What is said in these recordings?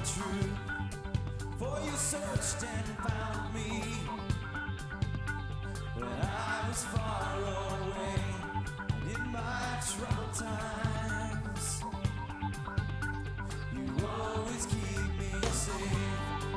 truth. For you searched and found me when I was far away. And in my troubled times, you always keep me safe.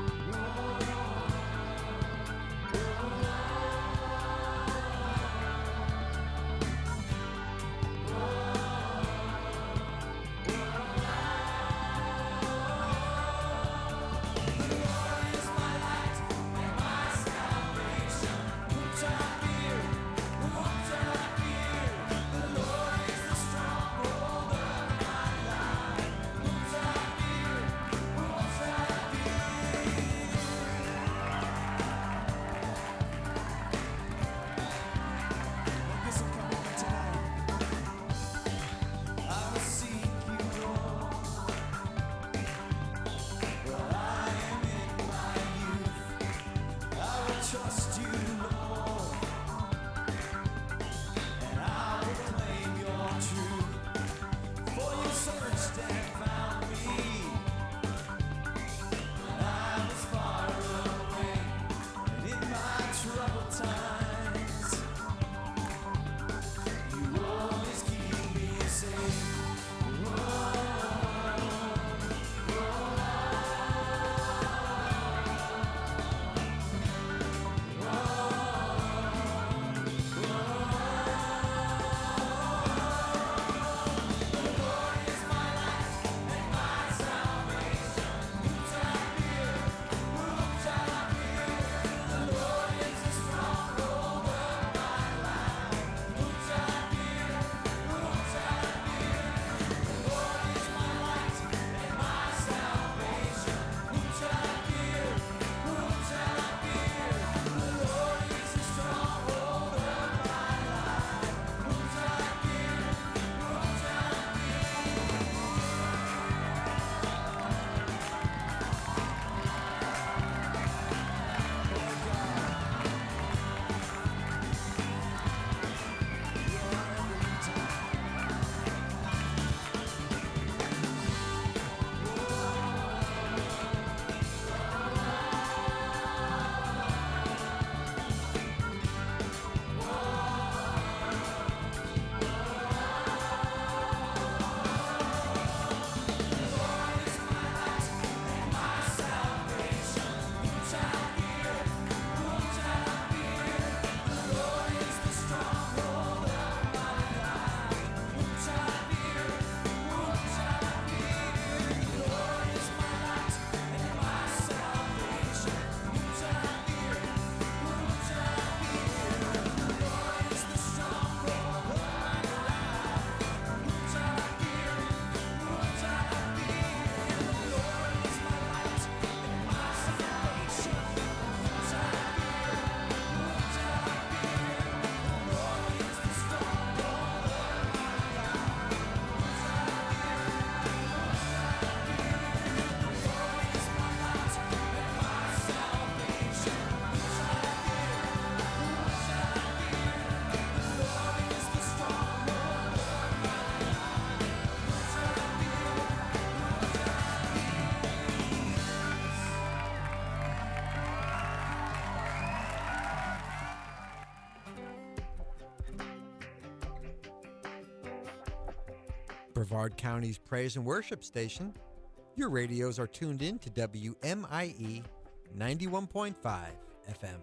Trust you, Lord, and I will claim your truth. For you searched and found me when I was far away, and in my troubled times, you always keep me safe. Brevard County's praise and worship station. Your radios are tuned in to WMIE 91.5 FM.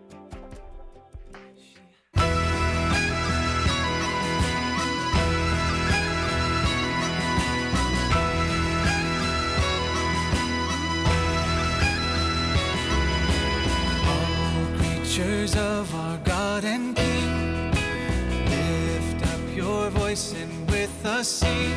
All creatures of our God and King, lift up your voice and with us sing.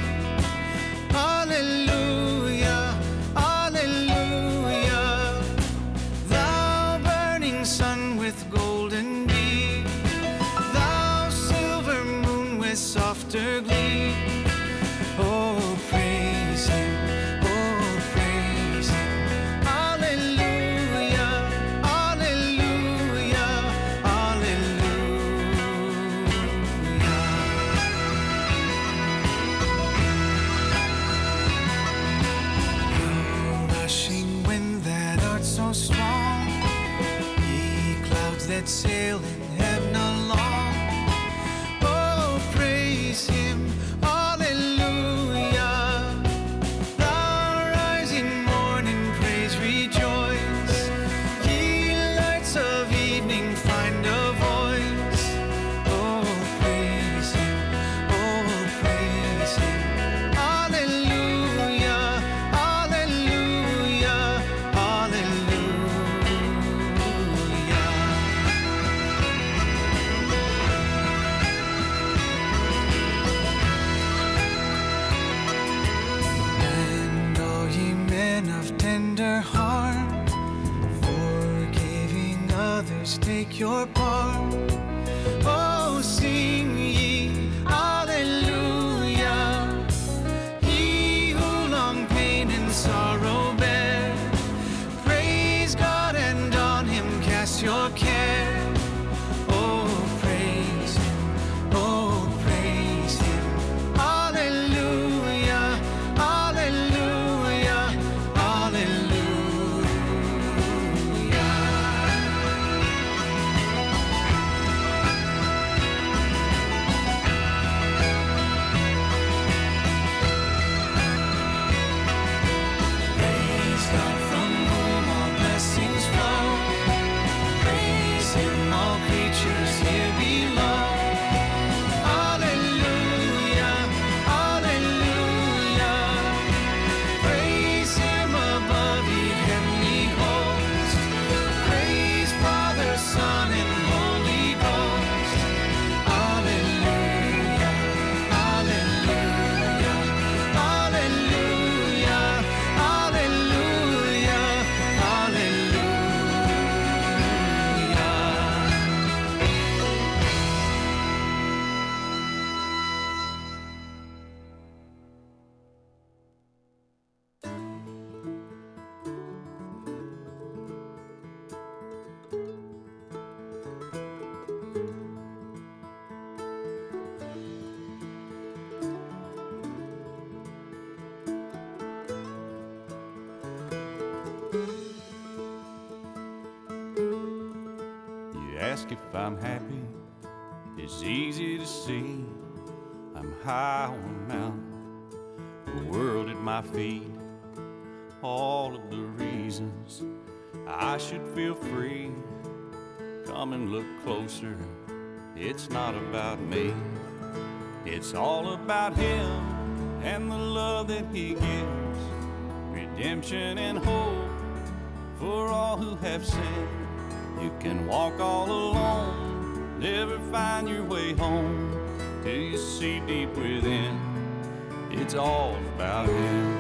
Hallelujah, hallelujah. Thou burning sun with golden beam, thou silver moon with softer gleam. Oh, praise him, oh, praise him. Hallelujah, hallelujah, hallelujah. set sail in heaven along. Oh, praise him, hallelujah. The rising morning praise rejoice. Ye lights of evening find a voice. Oh, praise him, hallelujah, hallelujah, hallelujah. And all ye men of tender heart, forgiving others, take your part. Oh, sing ye hallelujah. He who long pain and sorrow bear, praise God and on him cast your care. Oh, praise him, hallelujah, hallelujah, hallelujah. Praise God from whom all blessings flow. Praise him, all creatures here below. Hallelujah, hallelujah. Praise him above ye heavenly host. Praise Father, Son, and Holy Ghost. Hallelujah, hallelujah, hallelujah, hallelujah, hallelujah. You ask if I'm happy, it's easy to see. I'm high on a mountain, the world at my feet. All of the reasons I should feel free. Come and look closer, it's not about me. It's all about him and the love that he gives. Redemption and hope for all who have sinned. You can walk all alone, never find your way home, till you see deep within, it's all about him.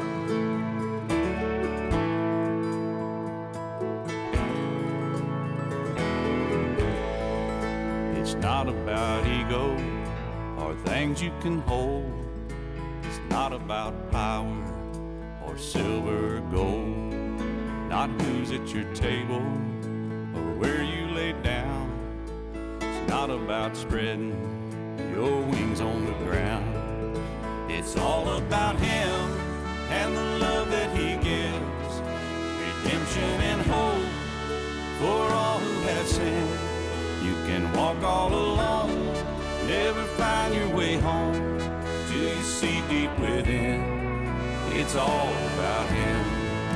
It's not about ego or things you can hold. It's not about power or silver or gold. Not who's at your table or where you lay down. It's not about spreading your wings on the ground. It's all about him and the love that he gives. Redemption and hope for all who have sinned. You can walk all alone, never find your way home, till you see deep within, it's all about him.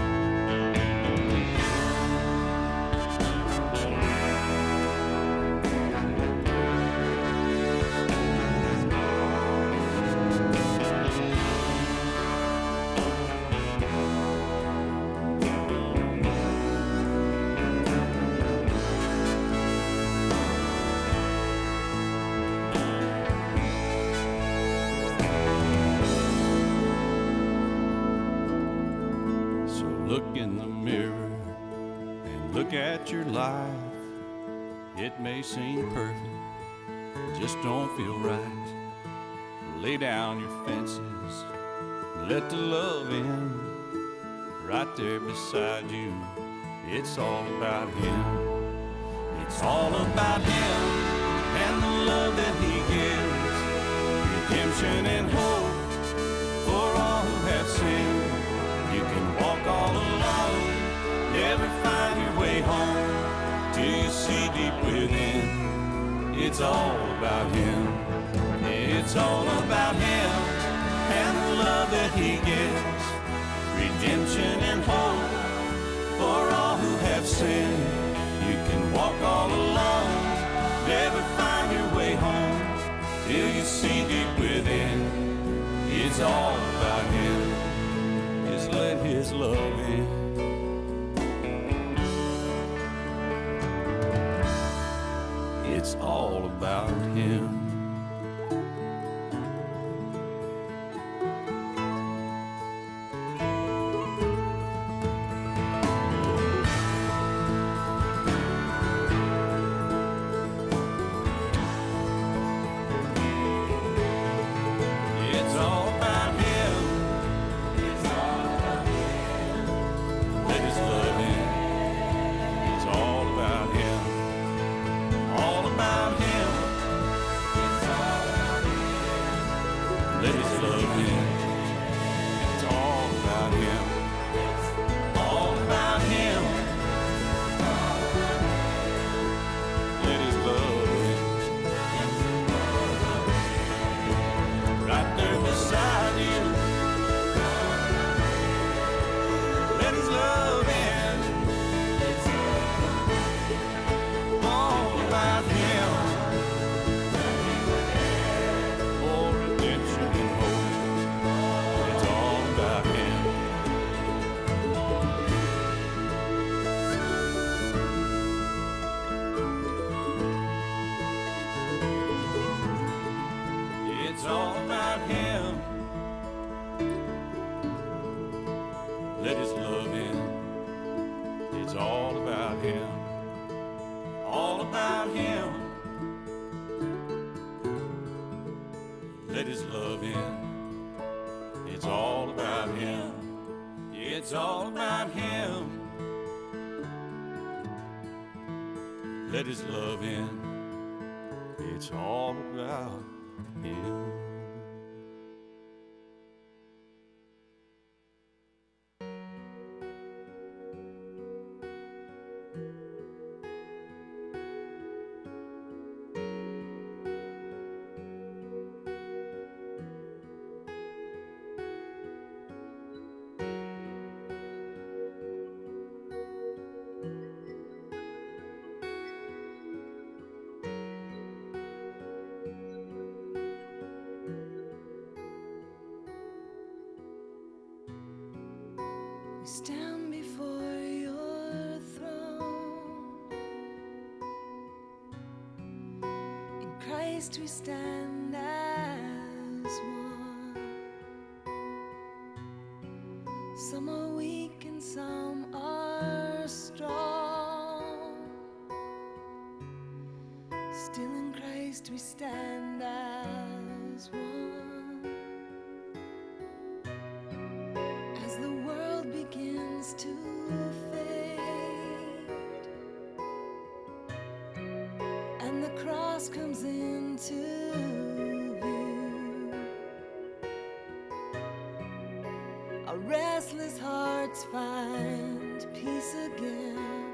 Look in the mirror and look at your life. It may seem perfect, just don't feel right. Lay down your fences, let the love in. Right there beside you, it's all about him. It's all about him and the love that he gives. Redemption and hope for all who have sinned. You can walk all alone, never find your way home, till you see deep within, It's all about Him. It's all about Him and the love that He gives, redemption and hope for all who have sinned. You can walk all alone, never find your way home till you see deep within. It's all about Him. Just let His love in. It's all about Him. It's all about Him. It's all about Him. Let His love in. It's all about Him. All about Him. It's all about Him. Let His love in. It's all about Him. All about Him. Let His love in. Right there beside you. Let His love in. All about Him. Oh, redemption and hope. It's all about Him. It's all about Him. Let His love in. It's all about Him. All about Him. Let His love in. It's all about Him. It's all about Him. Let His love in. It's all about Him. We stand before your throne. In Christ we stand as one. Some are weak and some are strong. Still in Christ we stand as one. As the world begins to fade and the cross comes into view, our restless hearts find peace again.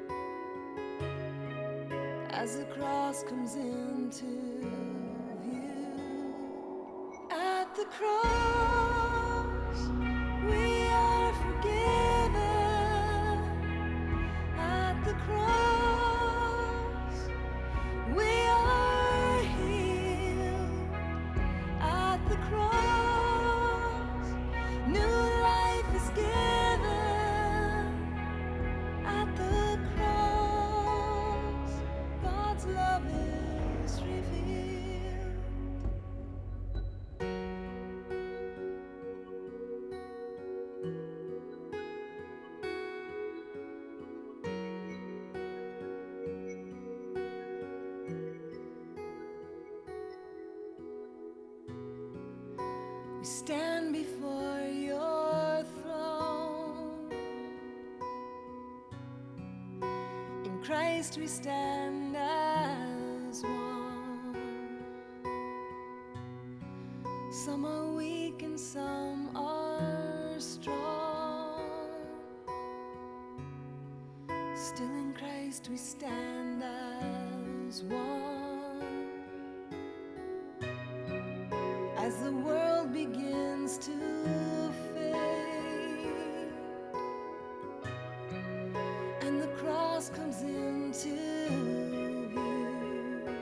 As the cross comes into view, at the cross we are forgiven. At the cross we are healed. At the cross new life is given. At the cross God's love is revealed. We stand before your throne. In Christ we stand as one. Some are weak and some are strong. Still in Christ we stand as one. as the world begins to fade and the cross comes into view.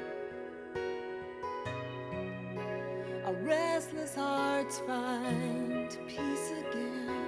Our restless hearts find peace again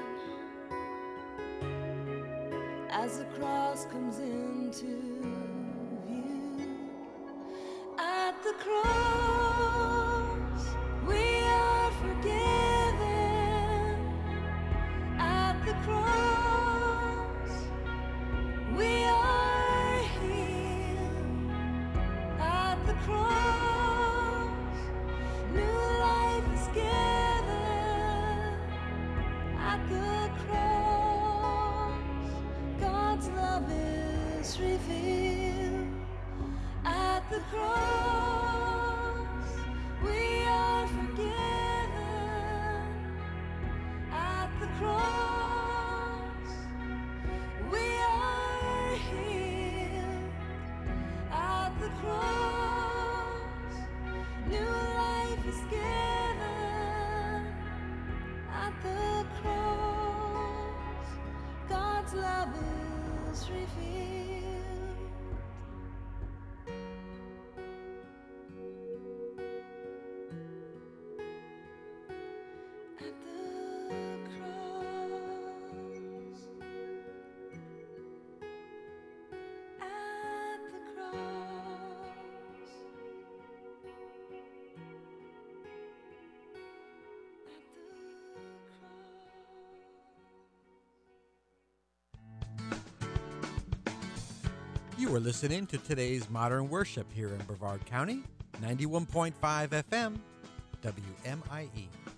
as the cross comes into view. At the cross, we are forgiven. At the cross, we are healed. At the cross, new life is given. At the cross, God's love is revealed. At the cross, we are forgiven. At the cross, we are healed. At the cross, new life is given. At the cross, God's love is revealed. At the cross, at the cross, at the cross. You are listening to today's Modern Worship here in Brevard County, 91.5 FM, WMIE.